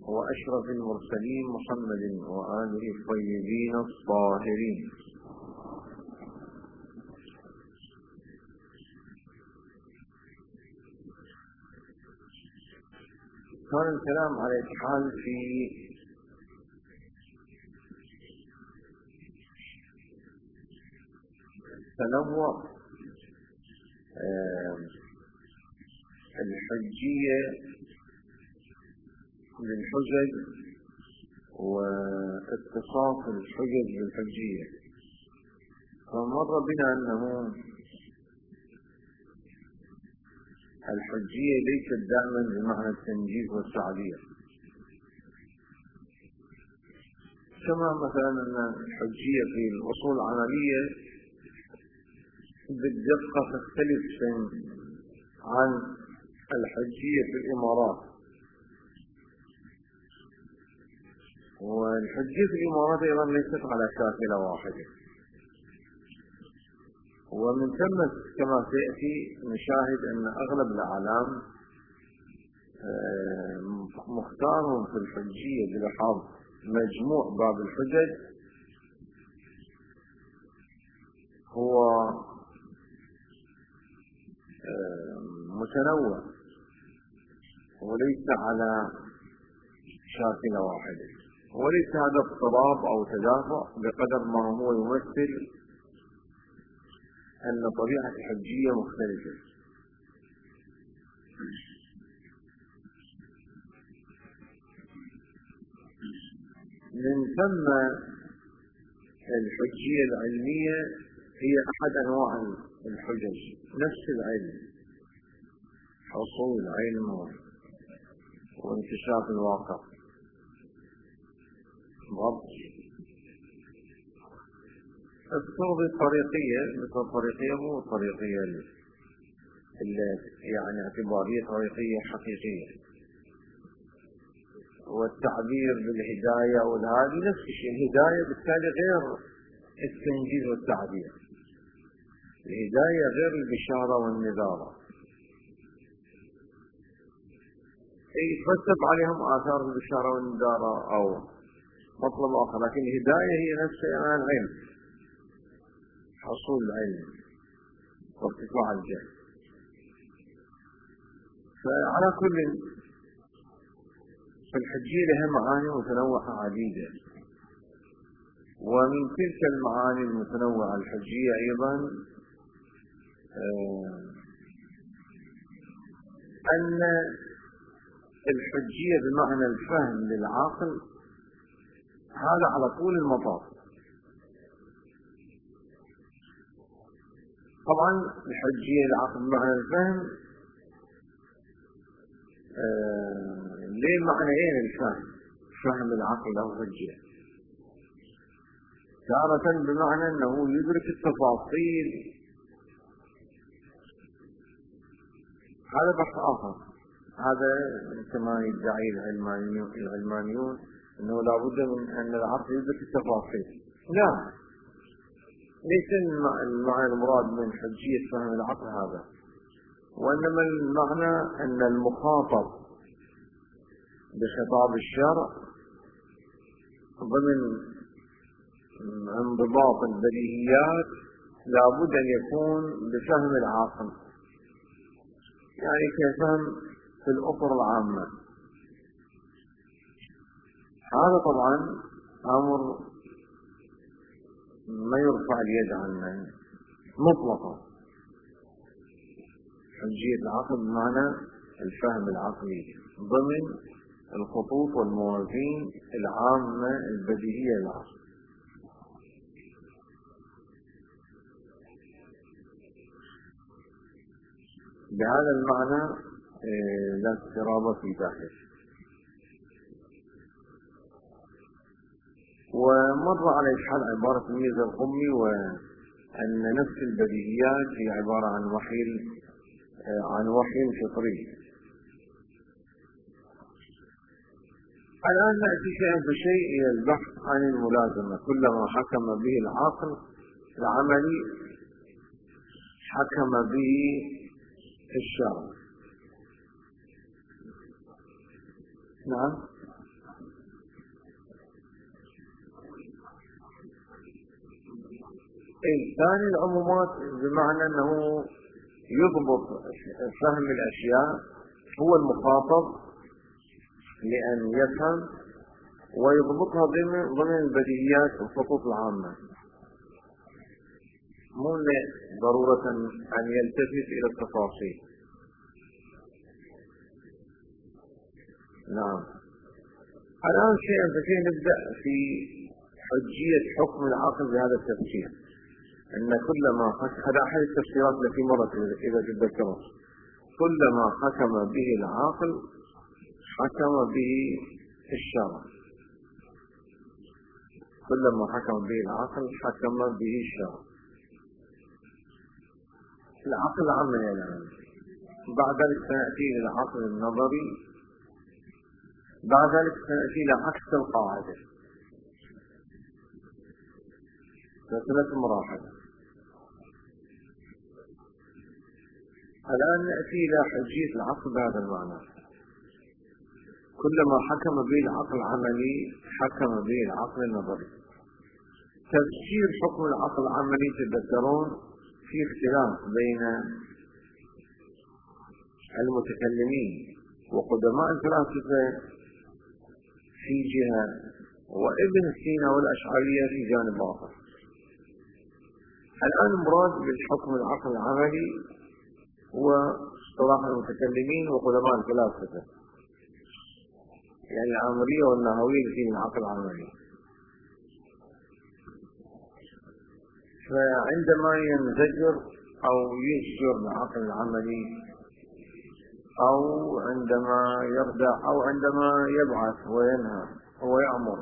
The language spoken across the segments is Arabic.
وأشرف المرسلين محمد وآله الطيبين الطاهرين. كان الكلام على الحال في تنوع الحجية للحجج واتصاف الحجج بالحجية. فمر بنا أنه الحجية ليست دائما بمعنى التنجيز والتعبير، كما مثلا أن الحجية في الأصول العملية بالدقة تختلف عن الحجية في الإمارات، والحجية في الإمارات أيضا ليست على شاكلة واحدة. ومن ثم كما سيأتي نشاهد أن أغلب الأعلام مختارهم في الحجية بلحاظ مجموع باب الحجج هو متنوع وليس على شاكلة واحدة، وليس هذا اضطراب أو تدافع بقدر ما هو يمثل أن طبيعة الحجية مختلفة. من ثم الحجية العلمية هي أحد أنواع الحجج، نفس العلم، حصول العلم وانكشاف الواقع. افترض الطريقية مثل الطريقية مو الطريقية يعني اعتبارية طريقية حقيقية، والتعبير بالهداية والهادي نفس الشيء. الهداية بالتالي غير التنجيز والتعبير، الهداية غير البشارة والنذارة، يترتب عليهم آثار البشارة والنذارة أو مطلب آخر، لكن الهداية هي نفسها العلم، حصول العلم وارتفاع الجهل. فعلى كل فالحجية لها معاني متنوعة عديدة، ومن تلك المعاني المتنوعة الحجية أيضا أن الحجية بمعنى الفهم للعاقل هذا على طول المطاف. طبعا الحجية للعاقل بمعنى الفهم ليه معنيين الفهم، فهم العقل له حجية، تارة بمعنى أنه يدرك التفاصيل، هذا بحث آخر، هذا كما يدعي العلمانيون أنه لا بد من أن العقل يدرك التفاصيل. لا، ليس المعنى المراد من حجية فهم العقل هذا، وإنما المعنى أن المخاطب بخطاب الشرع ضمن انضباط البديهيات لا بد أن يكون بفهم العاقل، يعني كفهم في الأطر العامة. هذا طبعا أمر ما يرفع اليد عنه مطلقا. حجية العقل بمعنى الفهم العقلي ضمن الخطوط والموازين العامة البديهية للعقل. بهذا المعنى لا اضطراب في داخل. ومر على إشحال عبارة الميزة القمي، وأن نفس البديهيات هي عبارة عن وحي فطري. الآن نأتي شيئا فشيء إلى البحث عن الملازمة. كلما حكم به العقل العملي حكم به الشرع. نعم، ثاني العمومات بمعنى أنه يضبط فهم الأشياء، هو المخاطب لأن يفهم ويضبطها ضمن البديهيات والخطوط العامة، مو ضرورة أن يلتفت إلى التفاصيل. نعم. الآن شيئا فشيء نبدأ في حجية حكم العقل بهذا التفسير، أن كلما هذا أحد التفسيرات التي مرت إذا تذكرت، كلما حكم به العاقل حكم به الشرع، كلما حكم به العقل حكم به الشرع. العقل العملي الآن، بعد ذلك سنأتي إلى العقل النظري، بعد ذلك سنأتي إلى عكس القاعدة، ثلاث مراحل. الآن نأتي إلى حجية العقل بهذا المعنى، كلما حكم به العقل العملي حكم به العقل النظري. تفسير حكم العقل العملي تذكرون في اختلاف بين المتكلمين وقدماء الفلاسفة في جهة، وابن سينا والأشعرية في جانب آخر. الآن المراد بالحكم العقل العملي هو اصطلاح المتكلمين وقدماء الفلاسفة، يعني العامرية والنهوية في العقل العملي. فعندما ينزجر أو يشجر العقل العملي، أو عندما يردع، أو عندما يبعث وينهى ويأمر،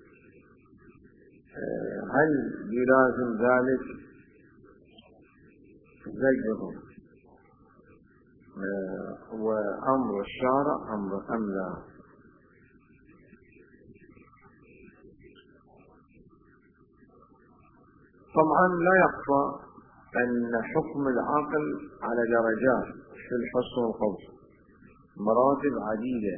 هل يلازم ذلك زجره وأمر الشارع أم لا؟ طبعا لا يخفى أن حكم العقل على درجات في الحسن والقبح، مراتب عديدة،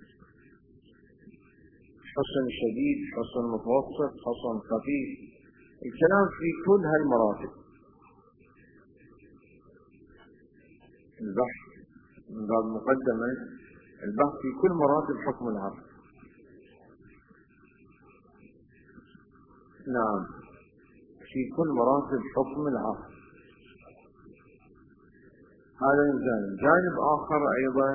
حسن شديد، حسن متوسط، حسن خفيف، الكلام في كل هالمراتب. البحث من باب مقدمة، البحث في كل مراتب حكم العقل. نعم، في كل مراتب حكم العقل. هذا جانب. جانب آخر أيضا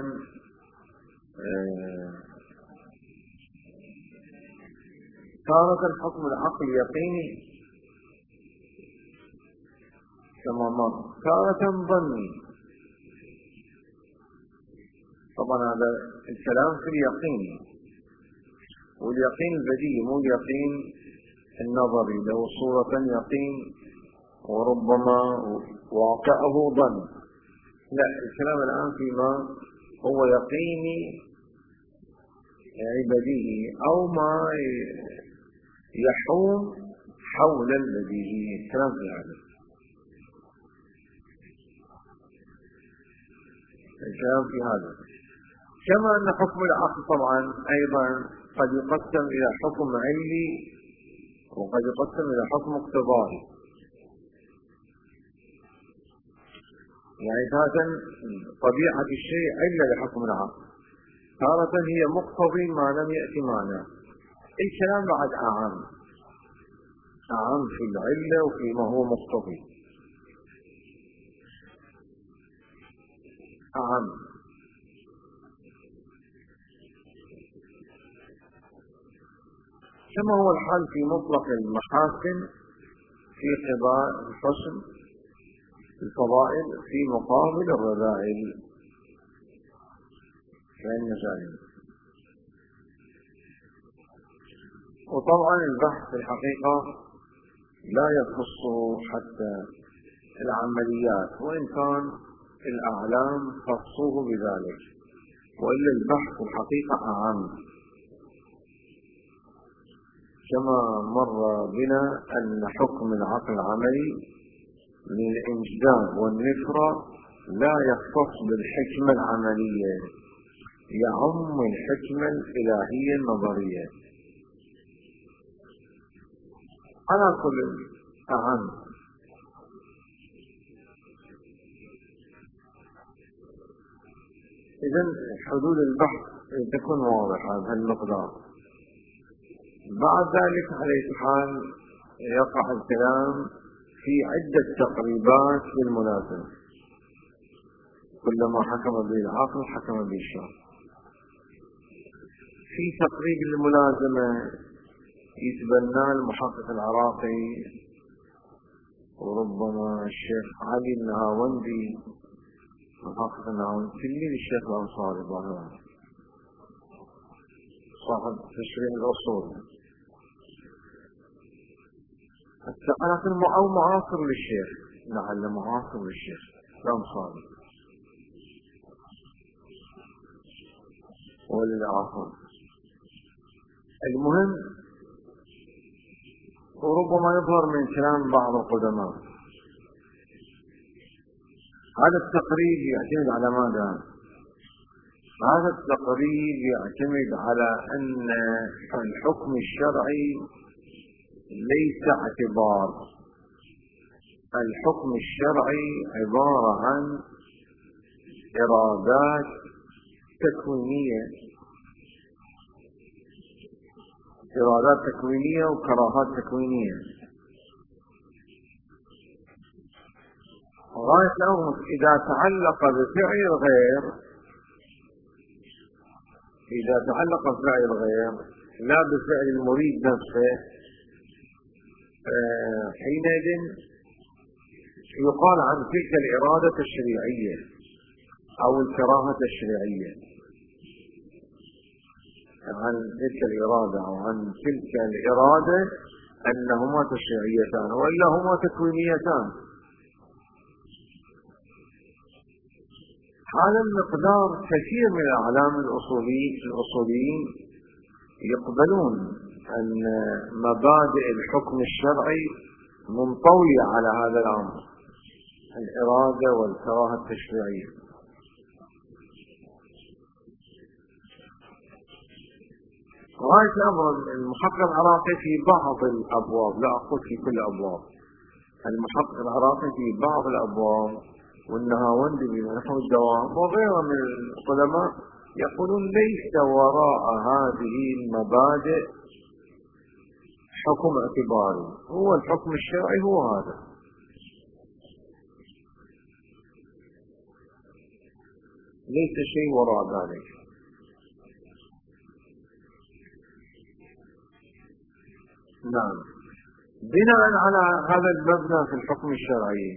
تارة حكم العقل يقيني كما مر، تارة ظني. طبعا هذا الكلام في اليقين، واليقين البديهي مو اليقين النظري، له صورة يقين وربما واقعه ظن. لا، الكلام الآن فيما هو يقيني يعني بديهي، أو ما يحوم حول البديهي، الكلام في هذا. الكلام في هذا. كما أن حكم العقل طبعا أيضا قد يقسم إلى حكم علمي وقد يقسم إلى حكم اقتضائي. يعني تارة طبيعة الشيء علة لحكم العقل، تارة هي مقتضي ما لم يأتي معنا. الكلام بعد أعم في العلة وفيما هو مقتضي، أعم. كما هو الحال في مطلق المحاسن في قضاء الحسن، الفضائل في مقابل الرذائل، فإن جانب. وطبعا البحث في الحقيقة لا يخص حتى العمليات، وإن كان الأعلام خصوه بذلك، وإلا البحث في الحقيقة أعم. كما مر بنا أن حكم العقل العملي من الإنجدام والنفرة لا يختص بالحكمة العملية، يعم الحكمة الإلهية النظرية على كل أعم. إذا حدود البحث تكون واضحة بهالمقدار. بعد ذلك على أي حال يقع الكلام في عدة تقريبات للملازمة، كلما حكم به العقل حكم به الشرع. في تقريب الملازمة يتبنى المحقق العراقي وربما الشيخ علي النهاوندي، محقق النهاوندي تلميذ الشيخ الأنصاري ظاهرا صاحب تشريح الأصول، لكن أو معاصر للشيخ، لعل معاصر للشيخ الأنصاري وللآخر. المهم وربما يظهر من كلام بعض القدماء هذا التقريب يعتمد على ماذا؟ هذا التقريب يعتمد على أن الحكم الشرعي ليس اعتبار، الحكم الشرعي عبارة عن إرادات تكوينية، إرادات تكوينية وكراهات تكوينية. غاية الأمر إذا تعلق بفعل الغير، إذا تعلق بفعل الغير لا بفعل المريد نفسه، حينئذ يقال عن تلك الإرادة الشريعية أو الكراهة الشريعية، عن تلك الإرادة أو عن تلك الإرادة أنهما تشريعيتان وإلا هما تكوينيتان. هذا المقدار كثير من الأعلام الأصوليين يقبلون أن مبادئ الحكم الشرعي منطوية على هذا الأمر، الإرادة والكراهة التشريعية. غاية الأمر المحقق العراقي في بعض الأبواب، لا أقول في كل الأبواب، المحقق العراقي في بعض الأبواب والنهاوندي بنحو الدوام وغيره من العلماء يقولون ليس وراء هذه المبادئ حكم اعتباري، هو الحكم الشرعي هو هذا. ليس شيء وراء ذلك. نعم. بناء على هذا المبنى في الحكم الشرعي،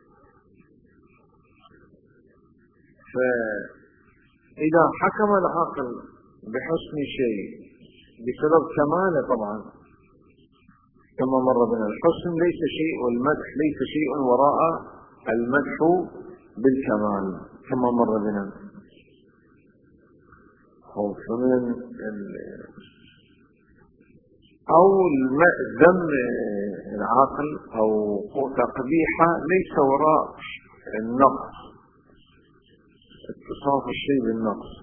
فإذا حكم العقل بحسن شيء بسبب كماله، طبعا كما مر بنا الحسن ليس شيء والمدح ليس شيء وراء المدح بالكمال كما مر بنا. فمن أو ذم العقل أو تقبيحه ليس وراء النقص، اتصاف الشيء بالنقص.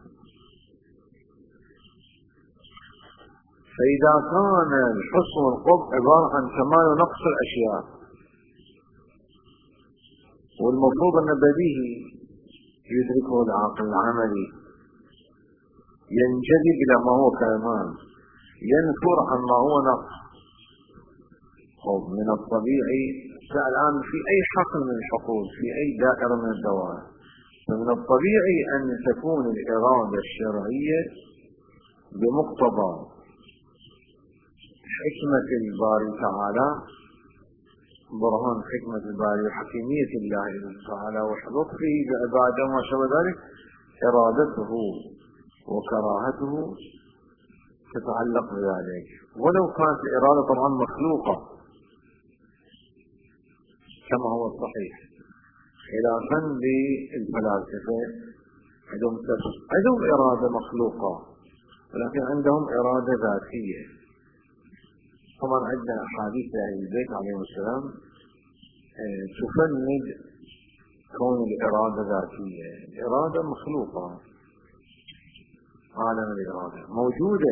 فإذا كان الحسن والقبح عبارة عن كمال ونقص الأشياء، والمفروض أن بديهي يدركه العقل العملي، ينجذب إلى ما هو كمال، ينفر عما هو نقص. من الطبيعي الآن في أي حقل من الحقول، في أي دائرة من الدوائر، فمن الطبيعي أن تكون الإرادة الشرعية بمقتضى حكمة الباري تعالى، برهان حكمة الباري وحكيمية الله تعالى ولطفه بعباده وما شابه ذلك، إرادته وكراهته تتعلق بذلك، ولو كانت الإرادة طبعا مخلوقة كما هو الصحيح، خلافا للفلاسفة عندهم إرادة مخلوقة ولكن عندهم إرادة ذاتية. طبعا عندنا أحاديث أهل البيت عليهم السلام تفند كون الإرادة ذاتية. الإرادة مخلوقة، عالم الإرادة موجودة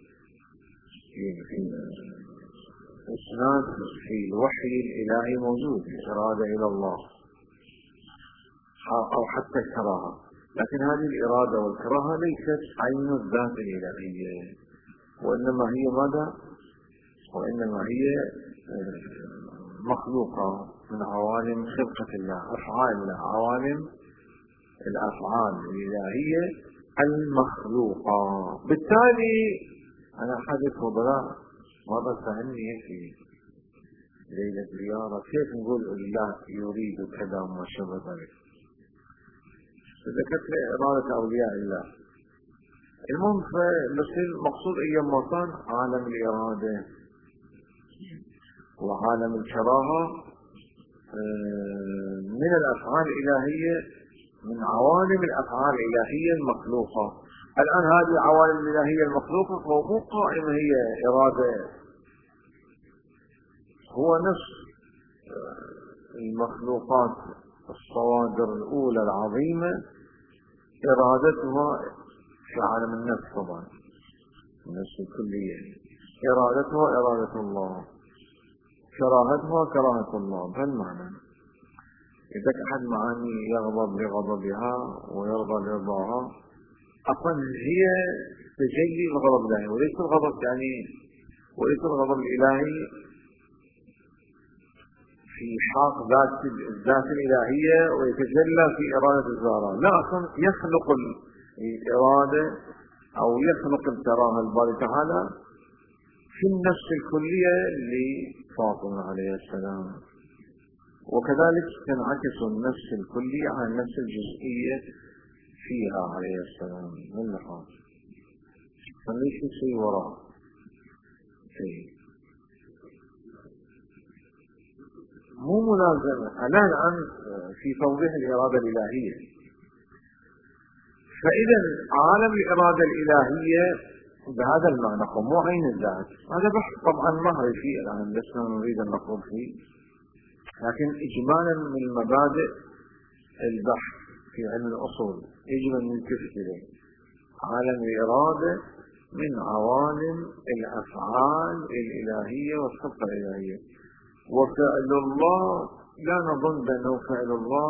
في إسناد في الوحي الإلهي، موجود الإرادة إلى الله أو حتى الكراهة، لكن هذه الإرادة والكراهة ليست عين الذات الإلهية، وإنما هي ماذا؟ وإنما هي مخلوقة من عوالم خلقة الله، أفعال الله، عوالم الأفعال الإلهية المخلوقة. بالتالي أنا أحد الفضلاء مرة سألني في ليلة زيارة كيف نقول الله يريد كذا وما شابه ذلك، ذكرت لي إرادة أولياء الله. المهم فبصير مقصود أيام وطن عالم الإرادة وعالم الكراهة من الأفعال الإلهية، من عوالم الأفعال الإلهية المخلوقة. الآن هذه العوالم الإلهية المخلوقة مو قائمة هي إرادة، هو نفس المخلوقات الصوادر الأولى العظيمة إرادتها في عالم النفس، طبعا النفس الكلية إرادتها إرادة الله، كراهتها كراهة الله. فالمعنى إذا أحد معاني يغضب لغضبها ويرضى لرضاها، أصلا هي تجلي الغضب الإلهي، وليس الغضب يعني وليس الغضب الإلهي في حق الذات الإلهية ويتجلى في إرادة الزهراء، لا، أصلا يخلق الإرادة أو يخلق الكراهة الباري تعالى في النفس الكلية لفاطمة عليه السلام، وكذلك تنعكس النفس الكلية على النفس الجزئية فيها عليه السلام. من لحظة فليش شيء وراء شيء مو ملازمة الآن في توضيح الإرادة الإلهية. فإذا عالم الإرادة الإلهية بهذا المعنى مو عين الذات، هذا بحث طبعا معرفي الآن لسنا نريد أن نقول فيه، لكن إجمالا من مبادئ البحث في علم الأصول يجب أن نلتفت إليه. عالم الإرادة من عوالم الأفعال الإلهية والخطة الإلهية، وفعل الله لا نظن بأنه فعل الله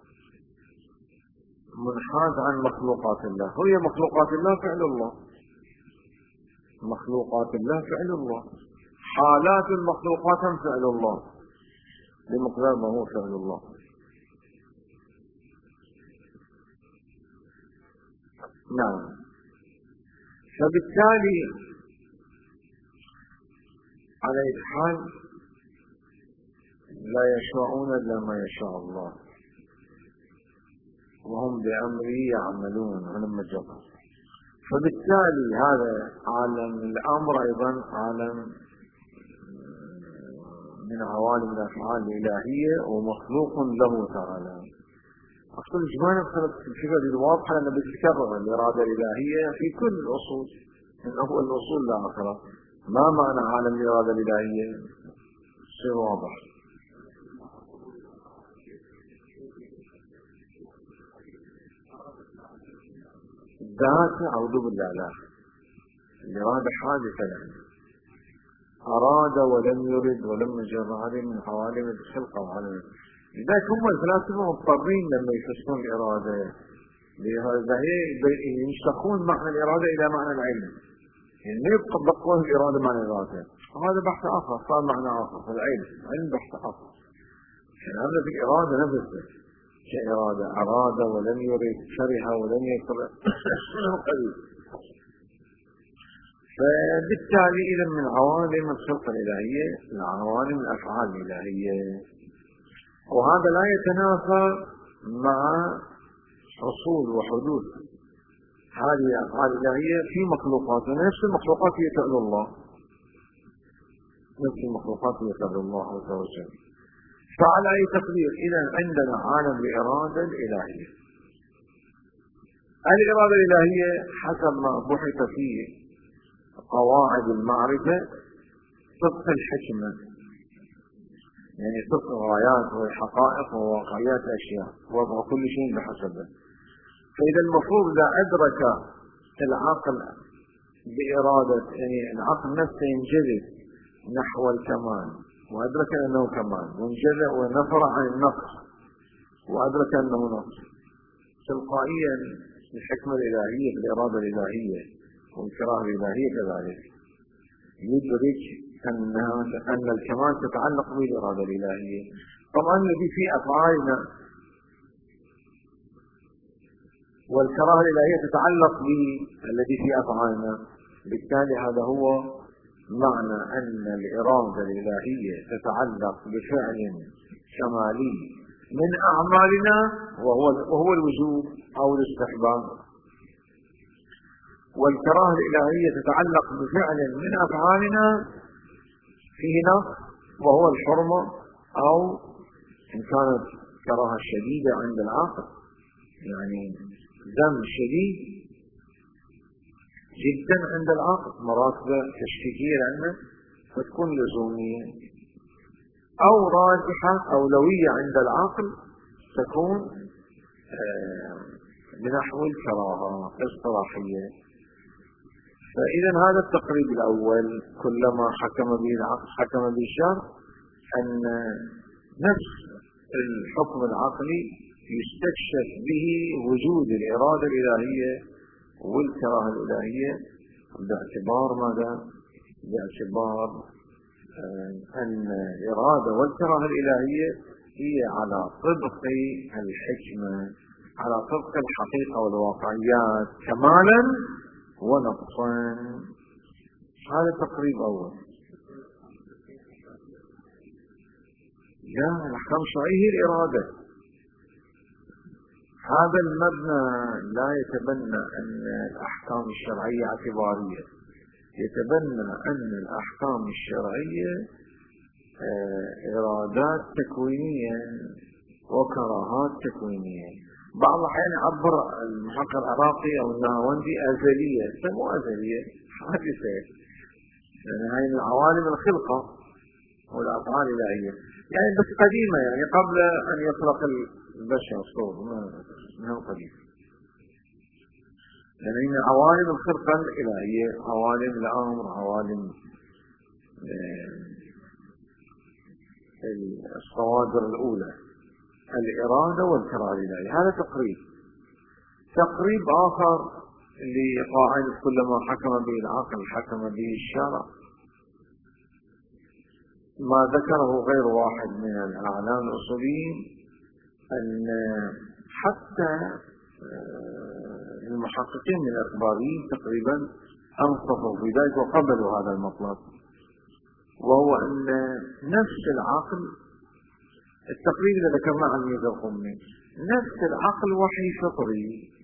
منحاز عن مخلوقات الله، هي مخلوقات الله فعل الله، مخلوقات الله فعل الله، حالات المخلوقات فعل الله بمقدار ما هو فعل الله. نعم، فبالتالي على أي حال لا يشاءون إلا ما يشاء الله وهم بأمره يعملون ولما جرى. فبالتالي هذا عالم الأمر أيضا عالم من عوالم الأفعال الإلهية ومخلوق له تعالى. أصل إجمالا في الفكرة الواضحة أن بتتكرر الإرادة الإلهية في كل الأصول من أول الأصول لآخرة. ما معنى عالم الإرادة الإلهية؟ شيء واضح. ذات أعوذ بالله لا، الإرادة حادثة يعني أراد ولم يرد ولم يجر هذه من عوالم الخلقة وعالم. لذلك هم الفلاسفة مضطرين لما يفسرون الإرادة لهذا يشتقون معنى الإرادة إلى معنى العلم، يعني ما يطبقون الإرادة معنى الإرادة، وهذا بحث آخر صار معنى آخر في العلم، علم بحث آخر. يعني هذا في الإرادة نفسه كإرادة أراد ولم يرد، كره ولم يكره قليل. فبالتالي إذا من عوالم الخلقة الإلهية عوالم الأفعال الإلهية، وهذا لا يتنافى مع حصول وحدوث هذه الأفعال الإلهية في مخلوقات، ونفس المخلوقات هي فعل الله، نفس المخلوقات هي فعل الله عز وجل. فعلى أي تقدير إذا عندنا عالم الإرادة الإلهية. الإرادة الإلهية حسب ما بحث فيه قواعد المعرفة طبق الحكمة، يعني طبق غايات وحقائق وواقعيات الأشياء، وضع كل شيء بحسبه. فإذا المفروض إذا أدرك العقل بإرادة، يعني العقل نفسه ينجذب نحو الكمال وأدرك أنه كمال، ونفر عن النقص وأدرك أنه نقص، تلقائيا الحكمة الإلهية بالإرادة الإلهية والكراهة الإلهية كذلك يدرك أن الكمال تتعلق بالإرادة الإلهية. طبعا الذي في أفعالنا والكراهة الإلهية تتعلق بالذي في أفعالنا، بالتالي هذا هو معنى أن الإرادة الإلهية تتعلق بفعل كمالي من أعمالنا وهو الوجوب أو الاستحباب، والكراهة الإلهية تتعلق بفعل من أفعالنا فيه نقص وهو الحرمة، أو إن كانت كراهة شديدة عند العاقل يعني ذم شديد جدا عند العاقل، مراتب تشكيكية عنه فتكون لزومية، أو راجحة أولوية عند العاقل تكون بنحو الكراهة اصطلاحية. فإذا هذا التقريب الأول كلما حكم به العقل حكم به الشرع، أن نفس الحكم العقلي يستكشف به وجود الإرادة الإلهية والكراهة الإلهية باعتبار ماذا؟ باعتبار أن الإرادة والكراهة الإلهية هي على طبق الحكمة، على طبق الحقيقة والواقعيات كمالا ونقصا. هذا تقريب أول. الأحكام الشرعية هي الإرادة. هذا المبنى لا يتبنى أن الأحكام الشرعية اعتبارية، يتبنى أن الأحكام الشرعية إرادات تكوينية وكراهات تكوينية. بعض الأحيان يعبر المحقق العراقي أو النهاوندي أزلية، سمو أزلية حادثة، يعني هاي من عوالم الخلقة والأفعال الإلهية، يعني بس قديمة، يعني قبل أن يخلق البشر صور من قديم، يعني من عوالم الخلقة الإلهية، عوالم الأمر، عوالم الصوادر الأولى، الإرادة والكراهة الإلهية. هذا تقريب آخر لقاعدة كلما حكم به العقل حكم به الشرع، ما ذكره غير واحد من الأعلام الأصوليين، أن حتى المحققين من الإخباريين تقريبا أنصفوا في ذلك وقبلوا هذا المطلب، وهو أن نفس العقل، التقريب اللي ذكرناه عن ميزة القمي، نفس العقل وحي فطري،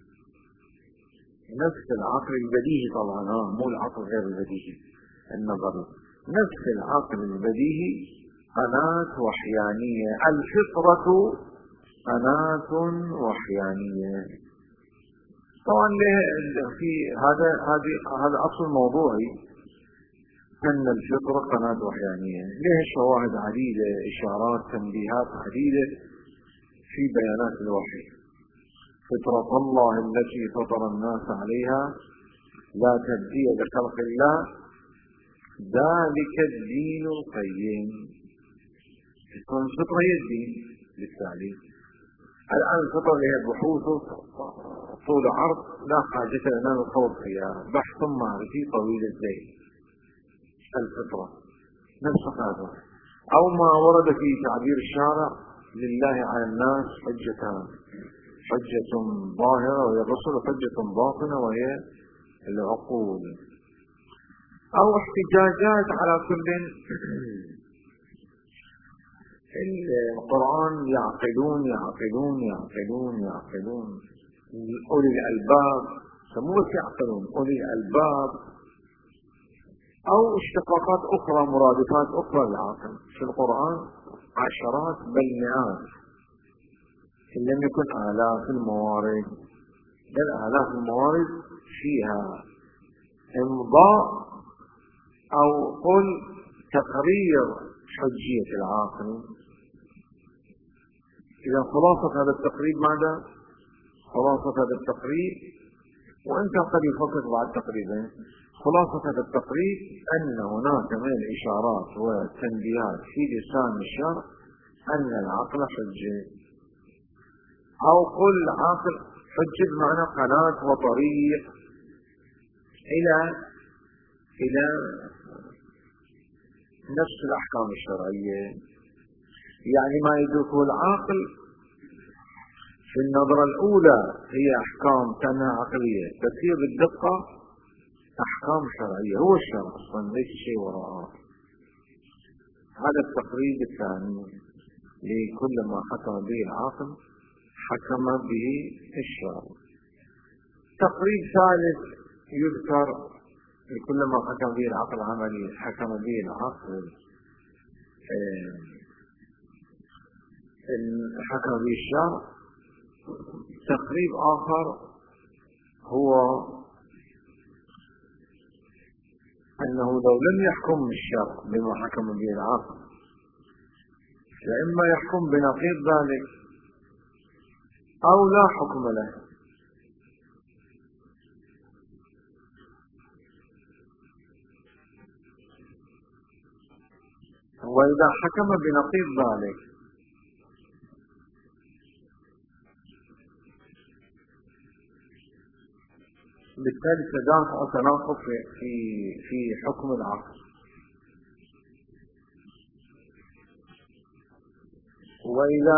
نفس العقل البديهي طبعا، مو العقل غير البديهي النظري، نفس العقل البديهي قناة وحيانية، الفطرة قناة وحيانية. طبعا في هذا أصل موضوعي، أن الفطرة قناة وحيانية، له شواهد عديدة، إشارات، تنبيهات عديدة في بيانات الوحي. فطرة الله التي فطر الناس عليها لا تبديل لخلق الله ذلك الدين القيم. الفطرة هي الدين بالتالي. الآن الفطرة هي البحوث طول عرض لا حاجة لنا نخوض فيها، بحث معرفي طويل الزين. الفطرة نفس هذا، أو ما ورد في تعبير الشارع لله على الناس حجتان، حجة ظاهرة وهي الرسل، وحجة باطنة وهي العقول، أو احتجاجات على كل. القرآن يعقلون يعقلون يعقلون يعقلون، أولي الألباب سموه يعقلون، أولي الألباب، أو اشتقاقات أخرى، مرادفات أخرى للعقل في القرآن عشرات بل مئات، إن لم يكن آلاف الموارد، بل آلاف الموارد فيها إمضاء أو قل تقرير حجية العاقل. إذا خلاصة هذا التقريب ماذا؟ خلاصة هذا التقريب، وأنت قد يفكر بعد تقريبين، خلاصة هذا التقريب أن هناك من الإشارات والتنبيهات في لسان الشرع أن العقل حجة، أو قل عاقل حجة بمعنى قناة وطريق إلى نفس الأحكام الشرعية. يعني ما يدركه العاقل في النظرة الأولى هي أحكام كأنها عقلية، بس هي بالدقة أحكام شرعية، هو الشرع أصلا ليس شيء وراءه. هذا التقريب الثاني لكل ما حكم به العاقل حكم به الشرع. تقريب ثالث يذكر لكل ما حكم به العقل عملي حكم به العقل حكم به الشرع. تقريب آخر هو أنه لو لم يحكم الشرع بما حكم به العقل فإما يحكم بنقيض ذلك أو لا حكم له. وإذا حكم بنقيض ذلك بالتالي تدافع وتناقض في حكم العقل. وإذا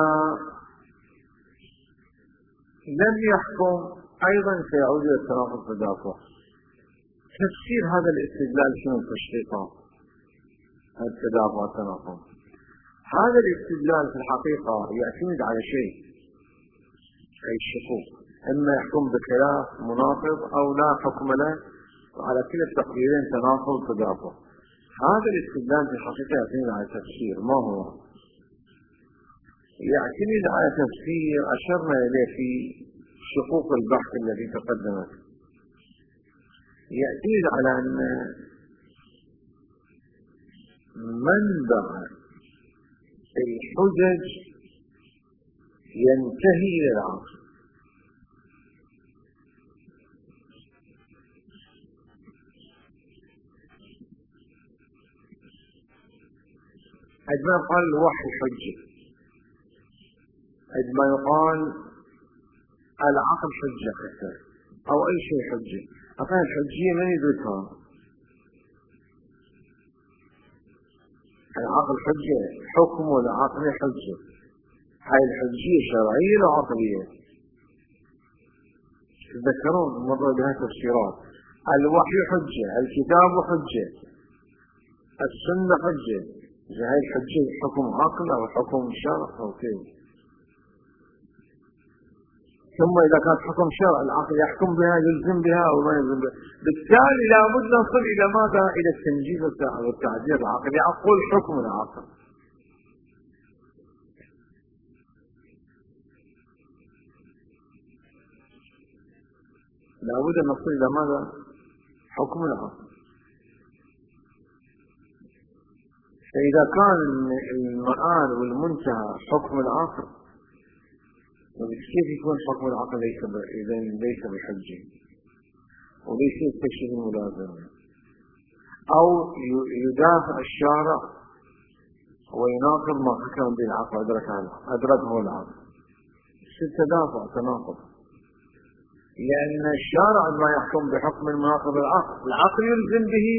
لم يحكم أيضا سيعود إلى التناقض والتدافع. تفسير هذا الاستدلال شنو التشريطات التدافع والتناقض؟ هذا الاستدلال في الحقيقة يعتمد على شيء، أي الشقوق، إما يحكم بخلاف مناقض أو لا حكم له، وعلى كلا التقديرين تناقض وتدافع. هذا الاستدلال في الحقيقة يعتمد على تفسير. ما هو؟ يعتمد على تفسير أشرنا إليه في شقوق البحث الذي تقدمت. يعتمد على أن منبع الحجج ينتهي إلى العقل. عندما يقال الوحي حجة، عندما يقال العقل حجة حتى أو أي شيء حجة، أفهم الحجية من يدركها؟ العقل حجة، حكم والعقل حجة. هاي الحجية شرعية ولا عقلية؟ تذكرون مرة بها تفسيرات. الوحي حجة، الكتاب حجة، السنة حجة. هاي الحجة حكم عقل أو حكم شرع أو كيف؟ ثم إذا كانت حكم شرع العقل يحكم بها يلزم بها أو ما يلزم بها. بالتالي لابد نصل إلى ماذا؟ إلى التنجيز والتعديل العقل. يقول حكم العقل. لابد نصل إلى ماذا؟ حكم العقل. فإذا كان المآل والمنتهى حكم العقل، كيف يكون حكم العقل ليس بحجة وليس يستكشف الملازمة؟ أو يدافع الشارع ويناقض ما حكم به العقل أدركه العقل. تدافع تناقض، لأن الشارع ما يحكم بحكم المناقض العقل يلزم به.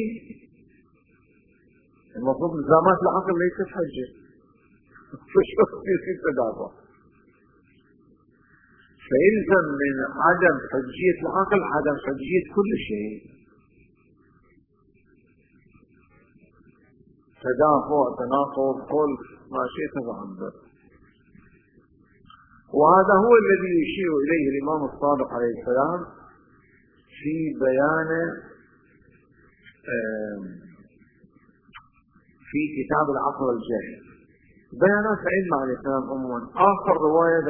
المفروض الزامات العقل ليست حجة، فشوف يصير تدافع. فيلزم من عدم حجية العقل عدم حجية كل شيء. تدافع تناقض كل ما شئت فعبر. وهذا هو الذي يشير إليه الإمام الصادق عليه السلام في بيان في كتاب العقل والجهل. بيانات علم عليه السلام عموما. آخر رواية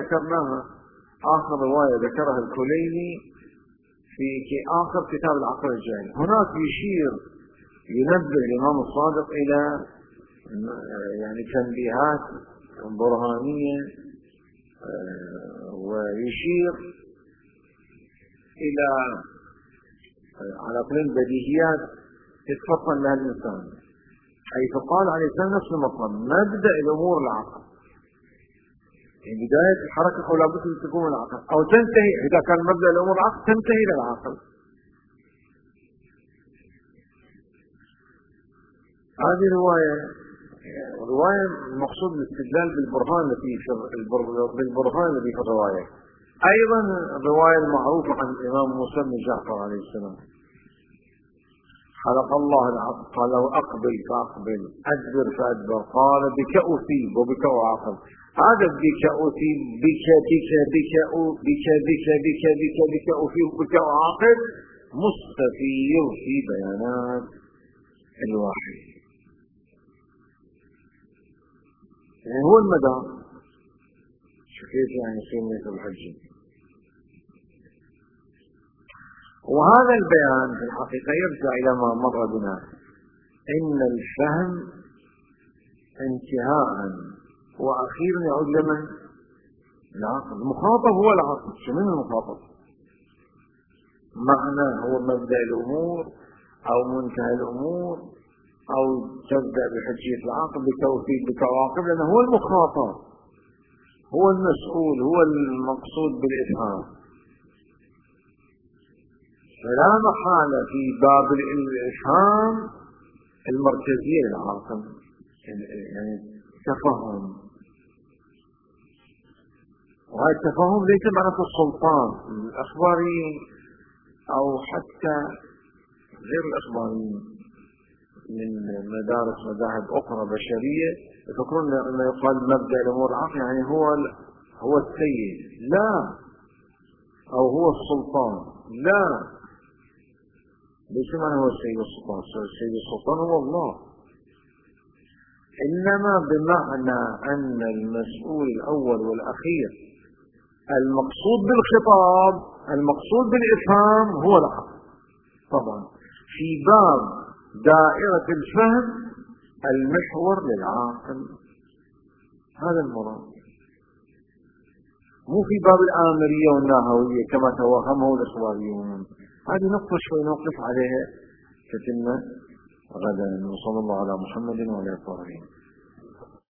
ذكرها الكليني في آخر كتاب العقل والجهل. هناك ينبه الإمام الصادق إلى يعني تنبيهات برهانية، ويشير إلى على كل بديهيات يتفطن لها الإنسان، حيث قال عليه السلام نفس المطلب: مبدأ الأمور العقل. يعني بداية الحركة أو لابد أن تكون العقل أو تنتهي، إذا كان مبدأ الأمور العقل تنتهي للعقل. هذه رواية المقصود الاستدلال بالبرهان الذي في الرواية. أيضا الرواية المعروفة عن الإمام موسى بن جعفر عليه السلام: خلق الله العقل قال له أقبل فأقبل، أدبر فأدبر، قال بك أثيب وبك أعاقب. هذا بك أثيب بك بك بك بك بك بك بك بك أثيب بك أعاقب مستفيض في بيانات الوحي. يعني هو المدار. كيف يعني سنة الحج؟ وهذا البيان في الحقيقة يرجع إلى ما مر بنا، إن الفهم انتهاء وأخيرا يعود لمن؟ العقل. المخاطب هو العقل. شو من المخاطب؟ معنى هو مبدأ الأمور أو منتهى الأمور أو تبدأ بحجية العقل بتوفيق بتواقب، لأنه هو المخاطب، هو المسؤول، هو المقصود بالإفهام. فلا محالة في باب الإفهام المركزية للعاقل، يعني تفهم. وهذا التفهم ليس معنى السلطان الأخباريين أو حتى غير الأخباريين من مدارس مذاهب أخرى بشرية يفكرون أنه يقال مبدأ الأمور العقل يعني هو السيد، لا، أو هو السلطان، لا، ليس معنى هو السيد السلطان. السيد السلطان هو الله، إنما بمعنى أن المسؤول الأول والأخير المقصود بالخطاب المقصود بالإفهام هو العقل. طبعا في باب دائرة الفهم المحور للعاقل، هذا المراد، مو في باب الآمرية والناهوية كما توهمه الإخباريون. هذه نقطة شوي نوقف عليها تتم غدا. وصلى الله على محمد وعلى آله وصحبه.